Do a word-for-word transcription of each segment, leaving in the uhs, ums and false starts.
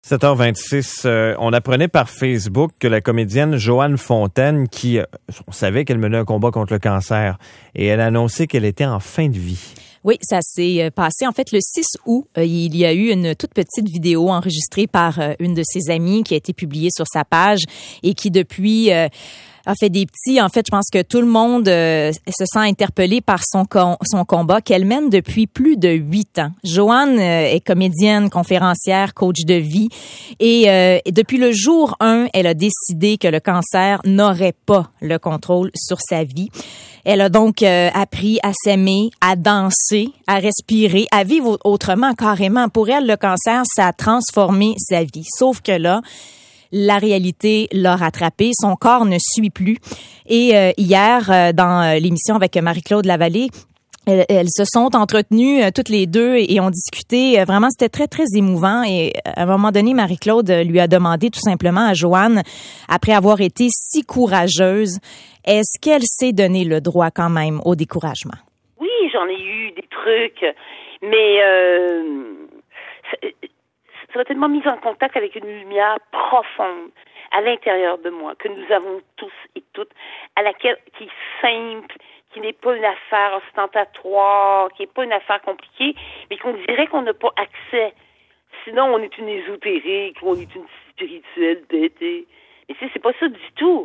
sept heures vingt-six, euh, on apprenait par Facebook que la comédienne Joanne Fontaine, qui, euh, on savait qu'elle menait un combat contre le cancer, et elle a annoncé qu'elle était en fin de vie. Oui, ça s'est passé en fait le six août. Euh, il y a eu une toute petite vidéo enregistrée par euh, une de ses amies qui a été publiée sur sa page et qui depuis euh, a fait des petits. En fait, je pense que tout le monde euh, se sent interpellé par son com- son combat qu'elle mène depuis plus de huit ans. Joanne euh, est comédienne, conférencière, coach de vie et, euh, et depuis le jour un, elle a décidé que le cancer n'aurait pas le contrôle sur sa vie. Elle a donc euh, appris à s'aimer, à danser, à respirer, à vivre autrement carrément. Pour elle, le cancer, ça a transformé sa vie. Sauf que là, la réalité l'a rattrapée. Son corps ne suit plus. Et euh, hier, euh, dans l'émission avec Marie-Claude Lavallée, Elles, elles se sont entretenues euh, toutes les deux et, et ont discuté. Euh, vraiment, c'était très, très émouvant. Et à un moment donné, Marie-Claude lui a demandé tout simplement à Joanne, après avoir été si courageuse, est-ce qu'elle s'est donné le droit quand même au découragement? Oui, j'en ai eu des trucs, mais euh, ça, ça m'a tellement mis en contact avec une lumière profonde à l'intérieur de moi, que nous avons tous et toutes, à laquelle qui est simple, qui n'est pas une affaire ostentatoire, qui n'est pas une affaire compliquée, mais qu'on dirait qu'on n'a pas accès. Sinon, on est une ésotérique, ou on est une spirituelle bêtée. Mais tu sais, c'est pas ça du tout.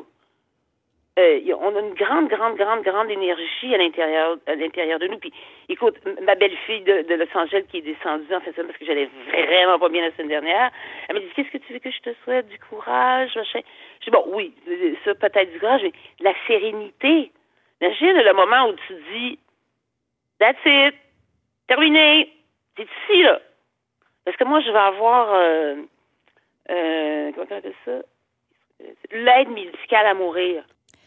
Euh, on a une grande, grande, grande, grande énergie à l'intérieur, à l'intérieur de nous. Puis, écoute, ma belle-fille de, de Los Angeles qui est descendue en fait ça parce que j'allais vraiment pas bien la semaine dernière, elle m'a dit, qu'est-ce que tu veux que je te souhaite? Du courage, machin. Je dis, bon, oui, ça peut-être du courage, mais la sérénité. Imagine le moment où tu dis, that's it, terminé, c'est ici, là. Parce que moi, je vais avoir, euh, euh, comment on appelle ça? L'aide médicale à mourir.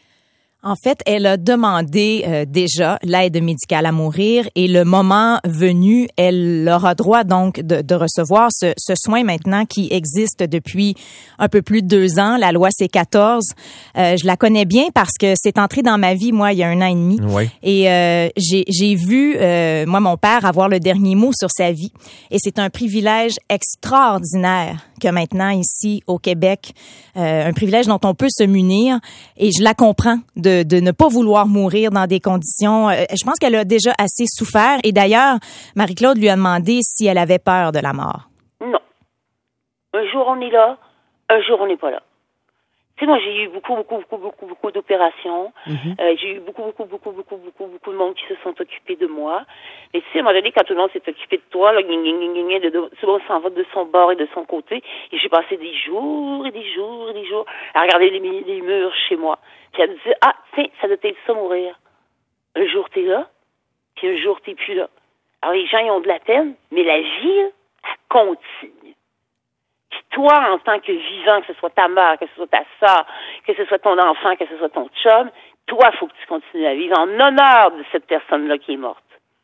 En fait, elle a demandé euh, déjà l'aide médicale à mourir et le moment venu, elle aura droit donc de, de recevoir ce, ce soin maintenant qui existe depuis un peu plus de deux ans. La loi C quatorze, euh, je la connais bien parce que c'est entré dans ma vie, moi, il y a un an et demi. Oui. Et euh, j'ai, j'ai vu, euh, moi, mon père avoir le dernier mot sur sa vie. Et c'est un privilège extraordinaire que maintenant, ici, au Québec, euh, un privilège dont on peut se munir. Et je la comprends de De, de ne pas vouloir mourir dans des conditions. Euh, je pense qu'elle a déjà assez souffert. Et d'ailleurs, Marie-Claude lui a demandé si elle avait peur de la mort. Non. Un jour, on est là. Un jour, on n'est pas là. Tu sais, moi, j'ai eu beaucoup, beaucoup, beaucoup, beaucoup, beaucoup d'opérations. Mm-hmm. Euh, j'ai eu beaucoup, beaucoup, beaucoup, beaucoup, beaucoup, beaucoup de monde qui se sont occupés de moi. Mais tu sais, à un moment donné, quand tout le monde s'est occupé de toi, là, ging, ging, ging, ging, de, de, tout le monde s'en va de son bord et de son côté. Et j'ai passé des jours et des jours et des jours à regarder les, les murs chez moi. Puis à me dire, ah, tiens, ça doit être ça, mourir. Un jour, t'es là, puis un jour, t'es plus là. Alors, les gens, ils ont de la peine, mais la vie, elle continue. Puis toi, en tant que vivant, que ce soit ta mère, que ce soit ta sœur, que ce soit ton enfant, que ce soit ton chum, toi, il faut que tu continues à vivre en honneur de cette personne-là qui est morte.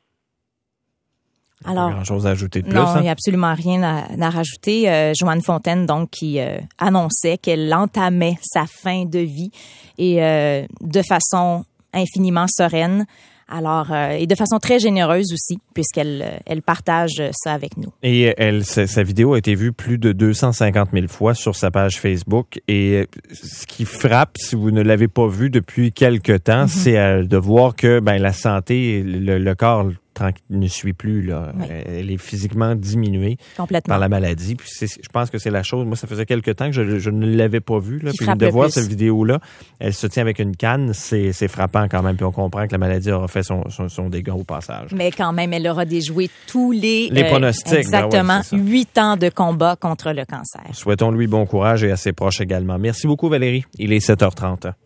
Alors, grand chose à ajouter de plus. Non, hein? il n'y a absolument rien à, à rajouter. Euh, Joanne Fontaine, donc, qui euh, annonçait qu'elle entamait sa fin de vie et euh, de façon infiniment sereine. Alors, euh, et de façon très généreuse aussi, puisqu'elle euh, elle partage ça avec nous. Et elle, sa, sa vidéo a été vue plus de deux cent cinquante mille fois sur sa page Facebook. Et ce qui frappe, si vous ne l'avez pas vue depuis quelque temps, mm-hmm. c'est euh, de voir que ben la santé, le, le corps ne suit plus. Là. Oui. Elle est physiquement diminuée par la maladie. Puis c'est, je pense que c'est la chose. Moi, ça faisait quelque temps que je, je ne l'avais pas vue. Là. Puis de voir plus. Cette vidéo-là, elle se tient avec une canne, c'est, c'est frappant quand même. Puis on comprend que la maladie aura fait son, son, son dégât au passage. Mais quand même, elle aura déjoué tous les... Les euh, pronostics. Exactement. Ben ouais, Huit ans de combat contre le cancer. Souhaitons-lui bon courage et à ses proches également. Merci beaucoup, Valérie. Il est sept heures trente.